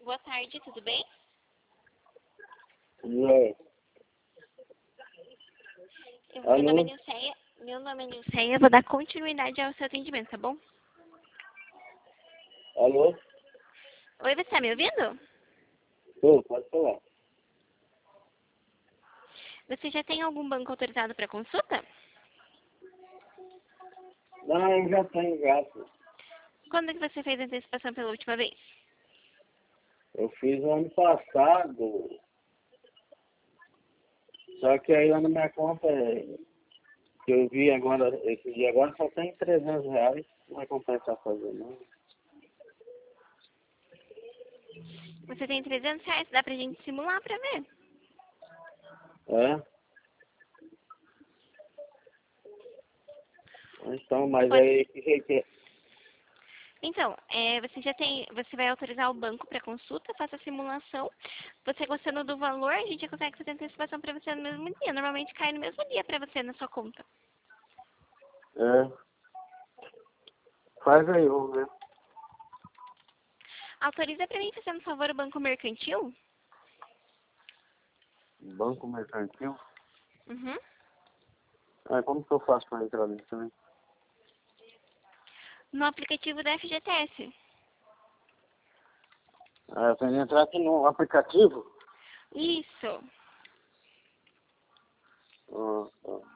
boa tarde, tudo bem? E aí? Meu nome é Nilceia. Eu vou dar continuidade ao seu atendimento, tá bom? Alô? Oi, você tá me ouvindo? Ô, pode falar. Você já tem algum banco autorizado para consulta? Não, eu já tenho gato. Quando que você fez a antecipação pela última vez? Eu fiz ano passado. Só que aí lá na minha conta, que eu vi agora, esse dia agora, só tem R$ 300. Não vai compensar fazer, não. Você tem R$ 300, dá pra gente simular pra ver. É? Então, Você mas pode... aí, que jeito é? Então, você vai autorizar o banco para consulta, faça a simulação. Você gostando do valor, a gente consegue fazer a antecipação para você no mesmo dia. Normalmente cai no mesmo dia para você na sua conta. É. Faz aí, vamos ver. Autoriza para mim, fazendo favor, o Banco Mercantil? Banco Mercantil? Uhum. Ah, como que eu faço para entrar nisso também? No aplicativo da FGTS. Ah, eu tenho que entrar aqui no aplicativo? Isso. Ah, tá.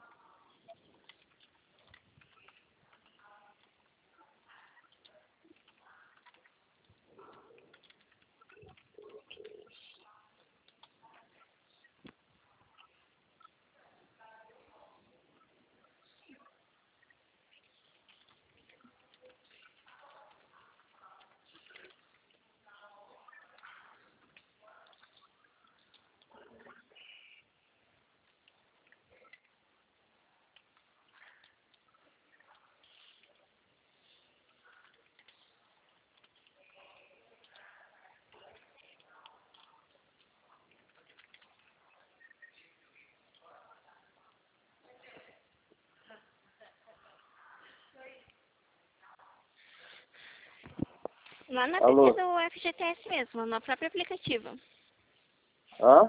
Lá na Alô? PT do FGTS mesmo, no próprio aplicativo. Hã?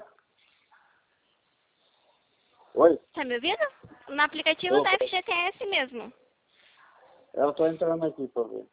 Oi? Tá me ouvindo? No aplicativo Tô. da FGTS mesmo. Eu tô entrando aqui pra ver.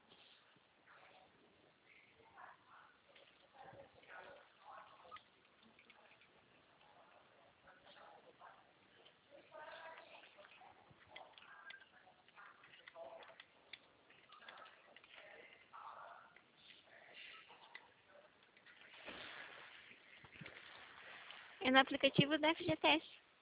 É no aplicativo da FGTS.